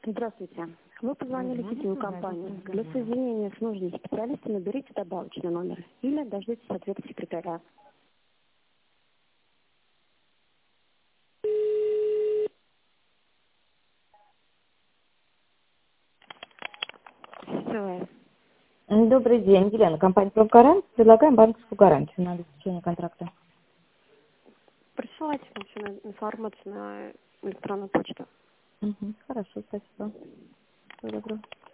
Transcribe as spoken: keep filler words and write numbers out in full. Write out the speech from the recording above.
Здравствуйте. Вы позвонили в сетевую компанию. Для соединения с нужным специалистом наберите добавочный номер или дождитесь ответа секретаря. Сетевая. Добрый день, Елена, компания «Профгарант». Предлагаем банковскую гарантию на обеспечение контракта. Присылайте всю информацию на электронную почту. Угу, хорошо, спасибо. Всего доброго.